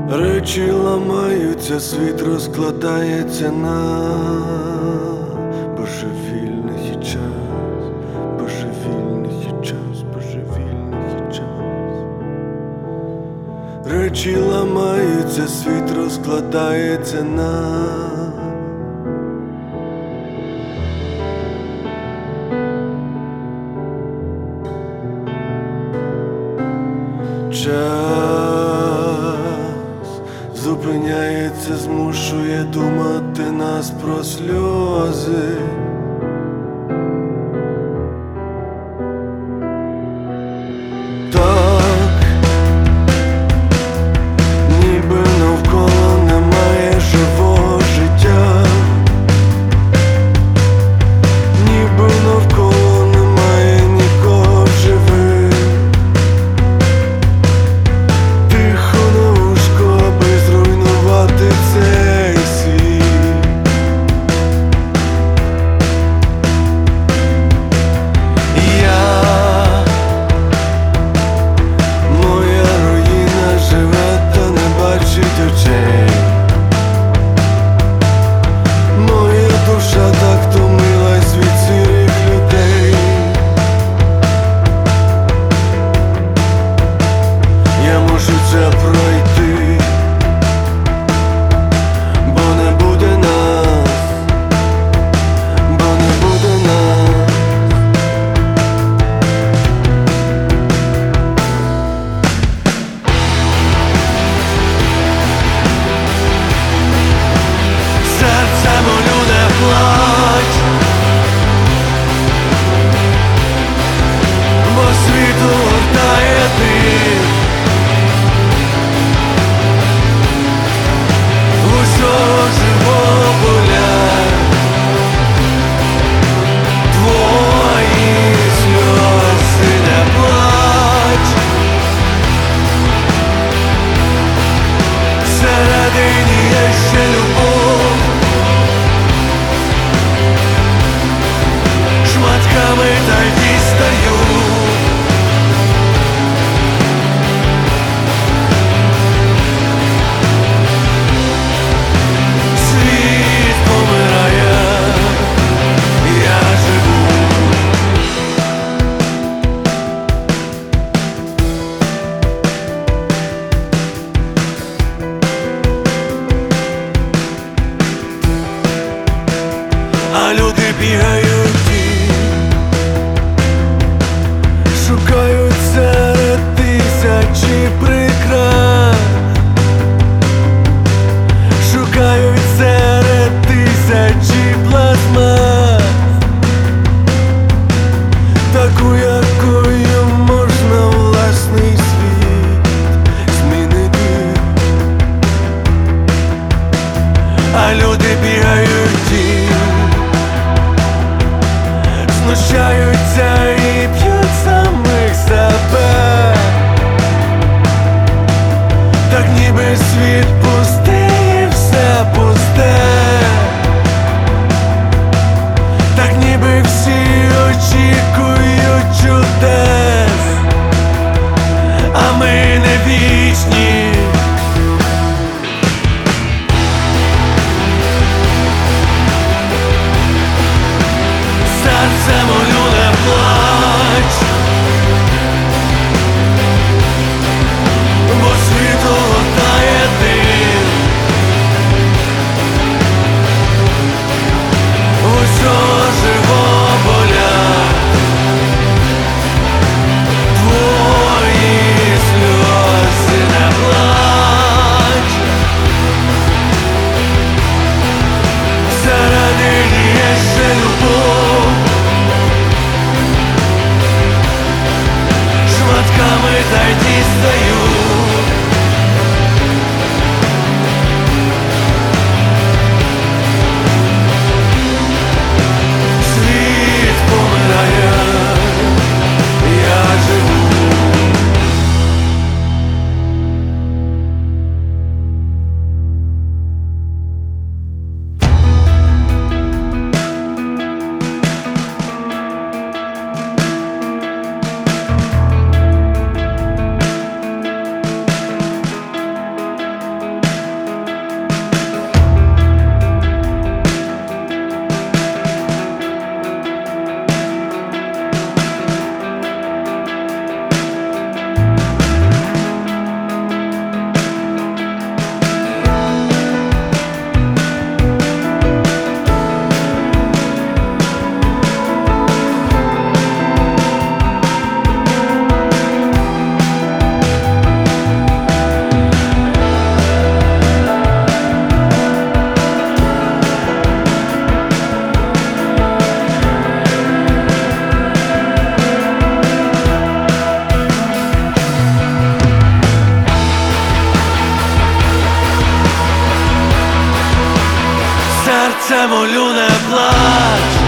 Речі ламаються, світ розкладається на божевільний час, божевільний час, божевільний час. Речі ламаються, світ розкладається на час зупиняється, змушує думати нас про сльози. Так, ніби навколо немає живого життя, ніби навколо немає нікого в живих. Тихо на вушко, аби зруйнувати цей світ. Моя руїна живе, та не бачить очей. Моя душа так втомилась від сірих людей. Я мушу це пройти, бо не буде нас, бо не буде нас. Серце молю, не плач, бо світу гортає біль. Усього живого болять твої сльози, не плач. Всередині є ще любов, шматками та й дістаю. Світ помирає, я живу. А люди бігають і шукають серед тисячі прикрас, шукають серед тисячі плазмат, таку, якою можна власний світ змінити. А люди бігають і знущаються і п'ють самих себе, так ніби світ пустий і все пусте, так ніби всі очікують чудес, а ми не вічні. Серце молю, не плач, бо світ гортає ти. серце молю, не плач.